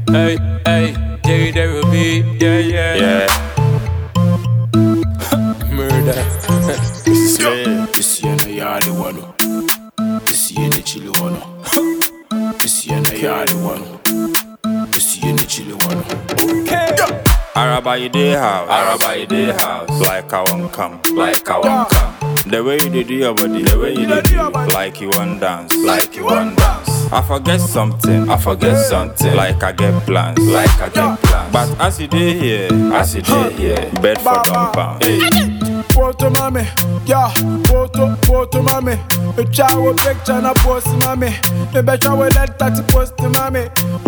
Hey, hey, Jerry there will be, yeah. Murder. This is the yard one. This is the chili one. This is the yard one. This is the chili one. Okay. Araba you dey house, like I won't come, The way you dey do your body, the way you dey do, like you want dance, I forget something, like I get plans, But as you dey here, bed for dumb pound. Photo mami, yeah, photo mami. A child with picture na post mami. The better we let that post mami,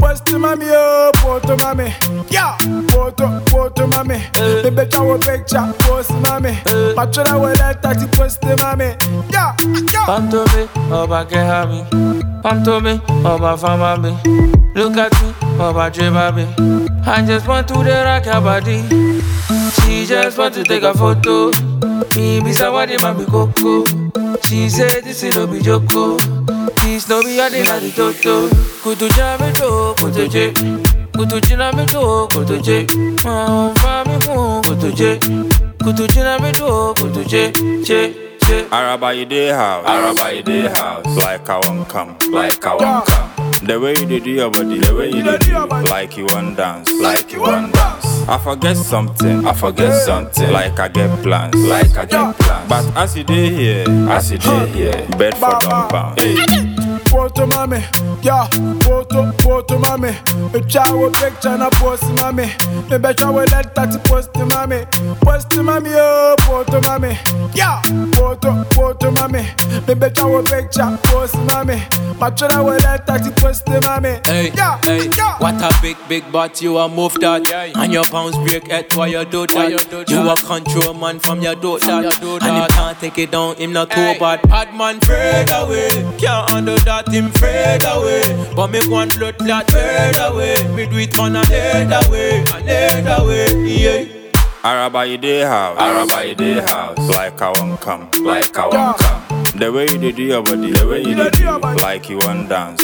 oh, photo mami, yeah, photo mami. The better we picture post mami. Better we let that post mami, yeah. Pam to me, oba keha me. Pam to me, oba fama me. Look at me, oba dreama me. I just want to the rock her body. She just want to take a photo. Me be somebody man be coco. She said this is no be joko. This no be ordinary toto. Kutu jame do, kutu je. Kutu jina me do, kutu je. Fami kun, kutu je. Kutu jina me do, kutu je. Araba you dey house, like I won't come, The way you dey do your body, the way you dey do, like you want dance, I forget something, like I get plans, But as you dey here, bed for dumb pound. Photo mami, yeah, photo mami. A child with picture na post mami. The better we let that post mami, oh, photo mami, yeah, photo mami. The better we picture post mami. Better we let that post mami, yeah. What a big butt you a move that, and your pounds break it while you do that. You a control man from your do that, and him can't take it down, him not too bad. Bad man fade away, can't handle that, him fade away. But make one blood clot fade away. Me do it on another way, yeah. Araba you dey house, like I won't come, The way you dey do your body, the way you dey do, like you want dance,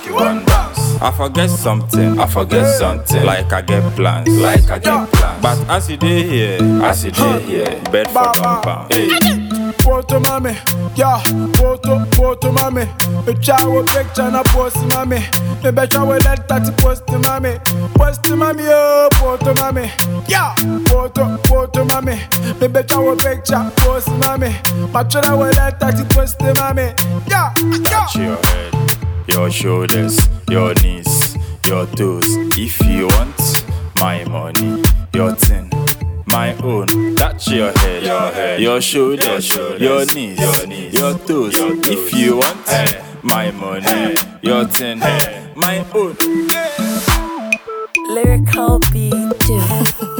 I forget something, like I get plans, But as you dey here, bed for dumb pound. Photo mami, yeah, photo mami. A child with picture na post mami. The better we let that post mami, oh, photo mami, yeah, photo mami. The better we picture post mami. Better we let that post mami, yeah. Touch your head, your shoulders, your knees, your toes. If you want my money, your thing, my own. Touch your head, your shoulders, your knees, your toes. If you want my money, your thing, my own. Lyrical beat.